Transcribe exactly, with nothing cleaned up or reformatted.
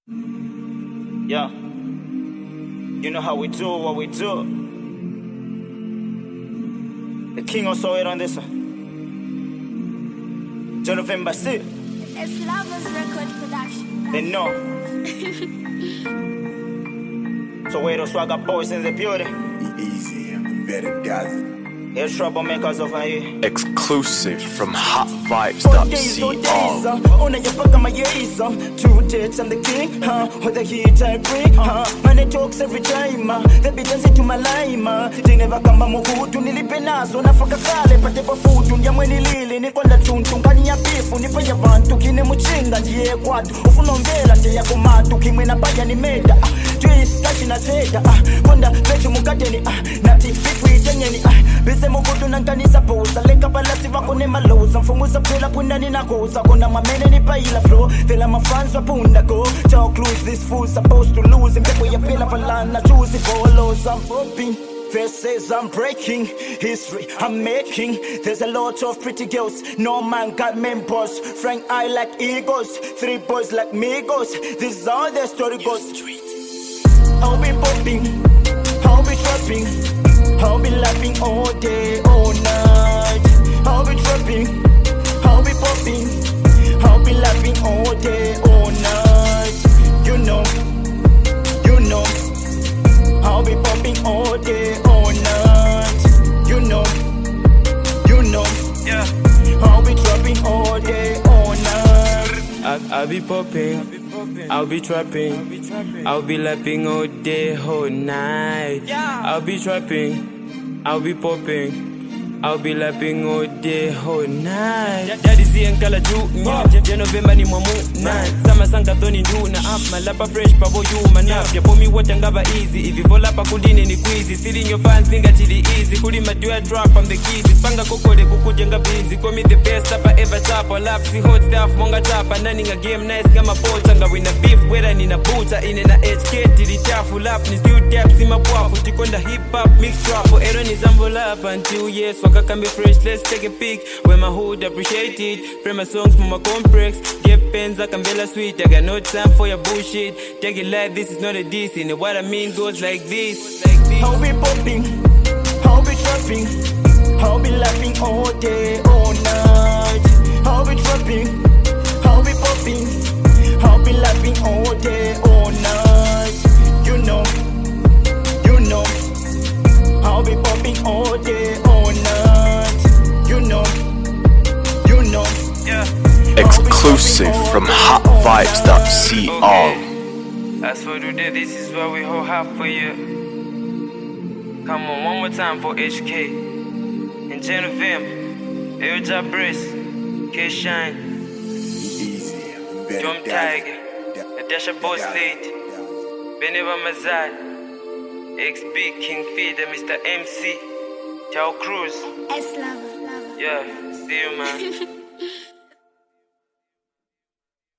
Yeah. You know how we do what we do. The king also hit on this one. Jonathan Bastille. It's Lovers Record Production. They know. So where those swagger boys in the building. Be easy, better does it. There's troublemakers over here. Exclusive from hot vibes dot co. On your back of my ears, two dates, I'm the king, huh? With the heat I bring, huh? Man, it talks every time, uh. They be dancing to my lime, uh. They never come on Muhutu, nilipenazo, na faka kale, pate pa futu, nyamwe nilili, nikonda tuntu, ngani ya bifu, nipa ya bantu, kine muchinga, ndiye kwadu, ufuno mbela, ndiye kumatu, kimwe na baya ni meda, ah. Twist, kashi na teda, ah. Konda, vechu mukateni, ah. Nati, bifu itenyeni, ah. Bise mukutu nanganisa posa, leka balasi wako ne maloza, mfumuza pela punani na goza, kona mamene ni paila flow, feel my fans are punda go. Talk loose, this fool supposed to lose. And people you feel up a line, I choose it for lows. I'm hoping, verses I'm breaking, history I'm making. There's a lot of pretty girls, no man got members. Frank eye like eagles, three boys like Migos. This is how their story goes. I'll be popping, I'll be trapping, I'll be laughing all day, all night. I'll be trapping, I'll be popping, I'll be laughing all day, all night. You know, you know. I'll be popping all day, all night. You know, you know. Yeah. I'll be trapping all day, all night. I, I'll be popping, I'll be trapping, I'll be lapping all day, all night. I'll be trapping, I'll be popping, I'll be lapping all day, all night. Daddy Z and Kala Ju, November ni mwamu night. Sama sanga doni nduna up, malapa fresh pabo you man up. Ya pomi water ngaba easy, if you fall up kudine ni quizy. Stealing your fans ninga chili easy, kuli madua drop from the keys. Spanga kokode kukujenga busy, call me the best rapper ever chapa. Lap si hot stuff monga chapa, nani nga game nice ngama pocha. Nga wina beef wera nina bucha, ine na H K tili chafu lap. Ni still dap si mapwafu, tikonda hip hop mix trap. Ero ni zambo lap until yes. Waka can be fresh, let's take a peek. Where my hood appreciate it. Play my songs from my complex. Get pens, I can be sweet. I got no time for your bullshit. Take it like this is not a diss. And what I mean goes like this. Like this. I'll be popping, I'll be trapping, I'll be laughing all day, all night. I'll be trapping, I'll be popping, I'll be laughing all day, all night. You know, you know. I'll be popping all day, all night. You know, you know. Yeah. Exclusive from hot vibes dot co. As for today, this is what we all have for you. Come on, one more time for H K. And Jennifer, Elja Briss, K Shine, Jom Tiger, Natasha Boss Late, Beneva Mazad, X B King Feeder, Mister M C, Tao Cruz. It's Lover, Lover. Yeah, see you, man.